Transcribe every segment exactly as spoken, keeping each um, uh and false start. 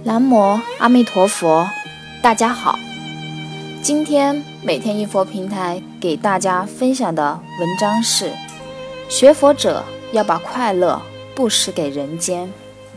南无阿弥陀佛，大家好。今天每天一佛平台给大家分享的文章是：学佛者要把快乐布施给人间。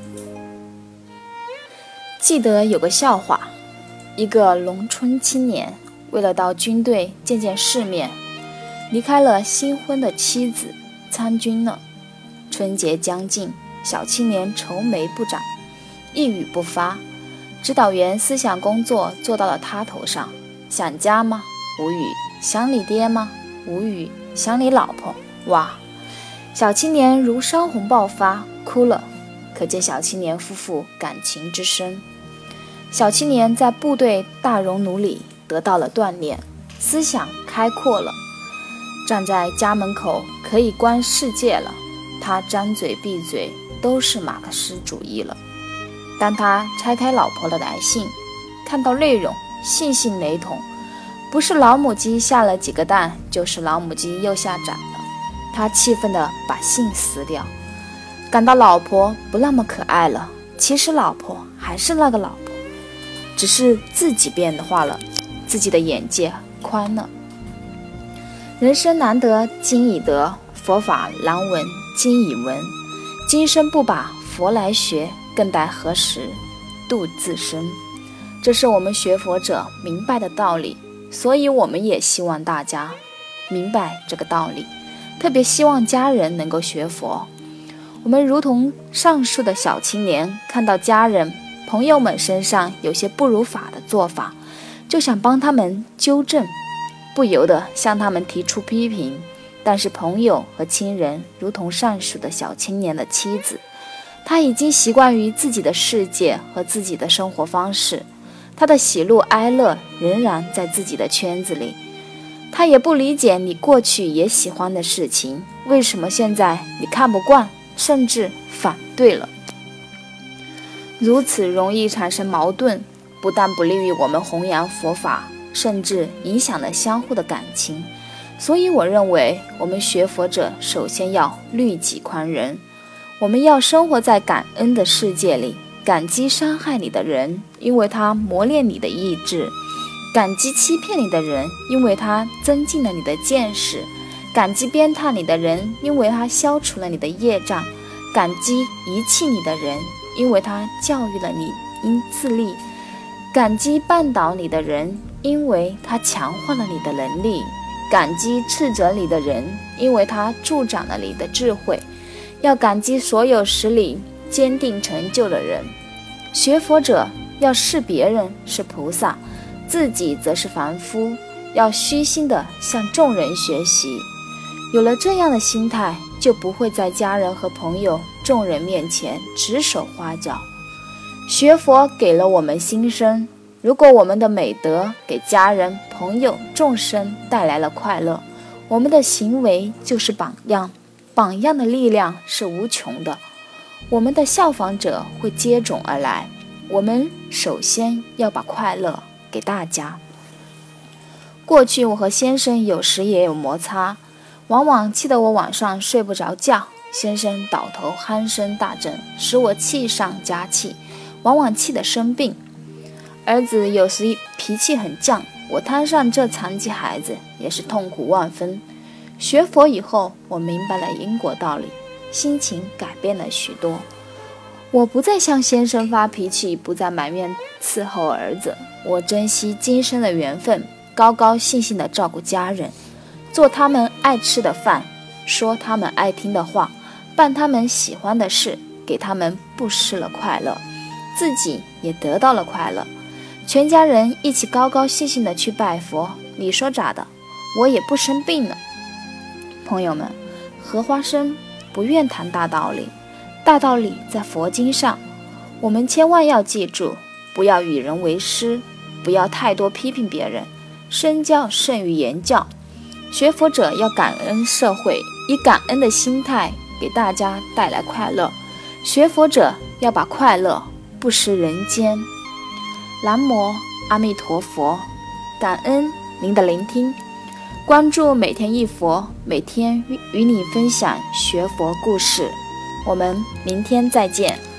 记得有个笑话，一个农村青年为了到军队见见世面，离开了新婚的妻子，参军了。春节将近，小青年愁眉不展，一语不发。指导员思想工作做到了他头上，想家吗？无语。想你爹吗？无语。想你老婆？哇！小青年如山洪爆发，哭了。可见小青年夫妇感情之深。小青年在部队大熔炉里得到了锻炼，思想开阔了，站在家门口可以观世界了。他张嘴闭嘴都是马克思主义了。当他拆开老婆的来信，看到内容信信雷同，不是老母鸡下了几个蛋，就是老母鸡又下崽了。他气愤地把信撕掉，感到老婆不那么可爱了。其实老婆还是那个老婆，只是自己变化了，自己的眼界宽了。人生难得今已得，佛法难闻今已闻。今生不把佛来学，更待何时度自身。这是我们学佛者明白的道理，所以我们也希望大家明白这个道理，特别希望家人能够学佛。我们如同上述的小青年，看到家人朋友们身上有些不如法的做法，就想帮他们纠正，不由得向他们提出批评。但是朋友和亲人如同上述的小青年的妻子，他已经习惯于自己的世界和自己的生活方式，他的喜怒哀乐仍然在自己的圈子里。他也不理解你过去也喜欢的事情，为什么现在你看不惯，甚至反对了。如此容易产生矛盾，不但不利于我们弘扬佛法，甚至影响了相互的感情。所以我认为，我们学佛者首先要律己宽仁，我们要生活在感恩的世界里，感激伤害你的人，因为他磨练你的意志；感激欺骗你的人，因为他增进了你的见识；感激鞭挞你的人，因为他消除了你的业障；感激遗弃你的人，因为他教育了你应自立；感激绊倒你的人，因为他强化了你的能力；感激斥责你的人，因为他助长了你的智慧。要感激所有使你坚定成就的人。学佛者要视别人是菩萨，自己则是凡夫，要虚心地向众人学习。有了这样的心态，就不会在家人和朋友、众人面前指手画脚。学佛给了我们新生，如果我们的美德给家人、朋友、众生带来了快乐，我们的行为就是榜样，榜样的力量是无穷的，我们的效仿者会接踵而来。我们首先要把快乐给大家。过去我和先生有时也有摩擦，往往气得我晚上睡不着觉，先生倒头鼾声大振，使我气上加气，往往气得生病。儿子有时脾气很犟，我摊上这残疾孩子也是痛苦万分。学佛以后，我明白了因果道理，心情改变了许多。我不再向先生发脾气，不再埋怨伺候儿子，我珍惜今生的缘分，高高兴兴地照顾家人，做他们爱吃的饭，说他们爱听的话，办他们喜欢的事，给他们布施了快乐，自己也得到了快乐。全家人一起高高兴兴地去拜佛，你说咋的？我也不生病了。朋友们，荷花生不愿谈大道理，大道理在佛经上，我们千万要记住，不要与人为师，不要太多批评别人，身教胜于言教。学佛者要感恩社会，以感恩的心态给大家带来快乐。学佛者要把快乐布施人间。南无阿弥陀佛，感恩您的聆听，关注每天一佛，每天与你分享学佛故事。我们明天再见。